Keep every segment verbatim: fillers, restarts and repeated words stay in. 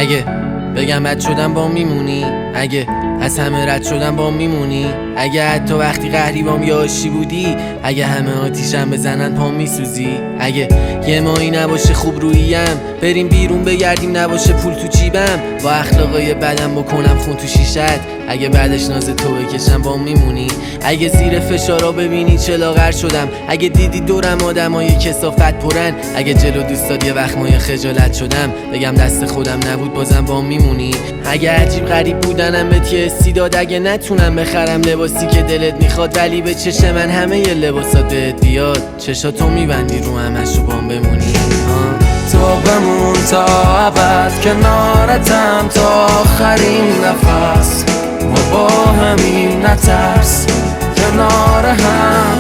اگه بگم رد شدم با میمونی، اگه از همه رد شدم با میمونی، اگه حتی وقتی قهری بام یاشی بودی، اگه همه آتیشم بزنن پام میسوزی، اگه یه ماهی نباشه خوب روییم، بریم بیرون بگردیم نباشه پول تو جیبم، با اخلاقای بدم بکنم خون تو شیشت، اگه بعدش ناز تو بکشم با میمونی، اگه زیر فشارا ببینی چه لاغر شدم، اگه دیدی دورم آدمای کثافت پرن، اگه جلو دوستات یه وقت مایه خجالت شدم، بگم دست خودم نبود بازم با میمونی، اگه عجیب غریب بودنم بهت یه حسی داد، اگه نتونم بخرم لباسی که دلت میخواد، ولی به چش من همه ی لباسات بهت بیاد، چشاتو میبندی رو همش رو بام بمونی. تو بمون تا ابد کنارتم تا آخرین نفس، ما با همین نترس کنار هم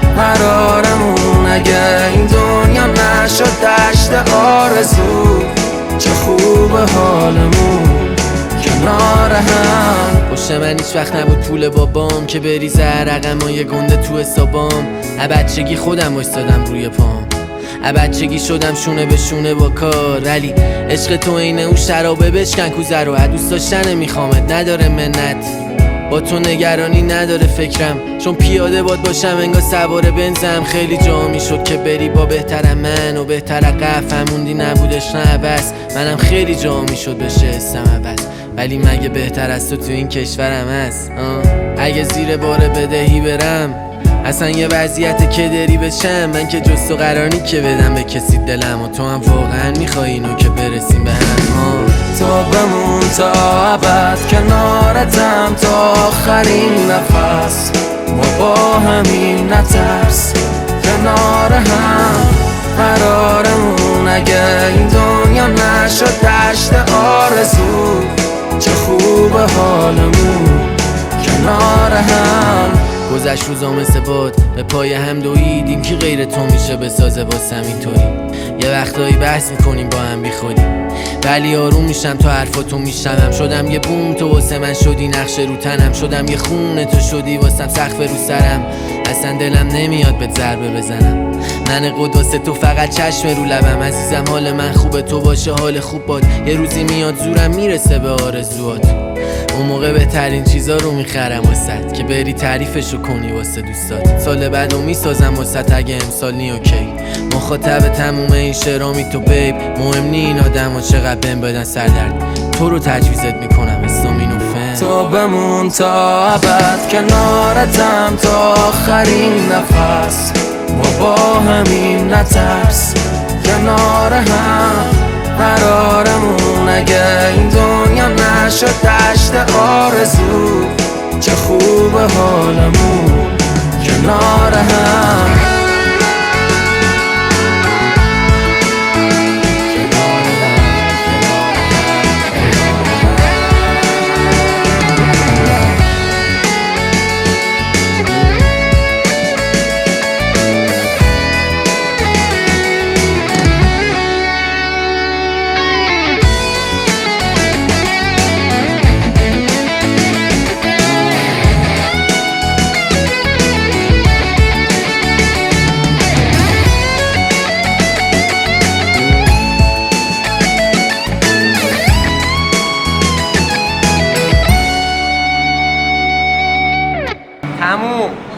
قرارمون، اگه این دنیا نشد دشت آرزو، چه خوب حالمون کنار هم. پشت من هیچ وقت نبود پول بابام که بریزه رقمای گنده تو حسابام، بچگی خودم وایستادم روی پام، بچگی شدم شونه به شونه با کار، ولی عشق تو اینه اون شرابه بشکن کوزه رو، دوست داشتن میخوامت نداره منت، با تو نگرانی نداره فکرم، چون پیاده باد باشم انگار سوار بنزم، خیلی جا میشد که بری با بهترم من و بهتر قف هموندی نبودش نه عبس، منم خیلی جا میشد بشه اسم عبس، ولی مگه بهتر از تو تو این کشورم هست؟ اگه زیر بار بدهی برم اصلا یه وضعیت که دری بشم، من که جز تو قرار نی که بدم به کسی دلم، و تو هم واقعا میخوای اینو که برسیم به هم. تو بمون تا ابد کنارتم تا آخرین نفس، ما با همین نترس کنار هم قرارمون، اگه این دنیا نشد دشت آرزو، چه خوب حالمون کنار هم. گذشت روزا مثل باد به پای هم دویدیم، کی غیر تو میشه بسازه واسم اینطوری، یه وقتایی بحث میکنیم با هم بی خودی، ولی آروم میشم تا حرفاتو میشنم، شدم یه بوم تو واسه من شدی نقشه رو تنم، شدم یه خونه تو شدی واسم سقف رو سرم، اصلا دلم نمیاد بهت ضربه بزنم، من قدوس تو فقط چشم رو لبم، عزیزم حال من خوبه تو باشه حال خوب باد، یه روزی میاد زورم میرسه به آرزوات، اون موقع بهترین چیزا رو میخرم واسه که بری تعریفشو کنی واسه دوستات، سال بعدو میسازم واسه اگه امسال نی اوکی، مخاطب تموم این شرامی تو بیب، مهم نی این آدم و چقدر بهم بدن سردرد، تو رو تجویزت میکنم استامینو فن. تو بمون تا ابد کنارتم تا آخرین نفس، ما با همین نترس کنار هم قرارمون، اگه این دنیا نشد دشت آرزو، چه خوب حالمون کنار هم. تموم.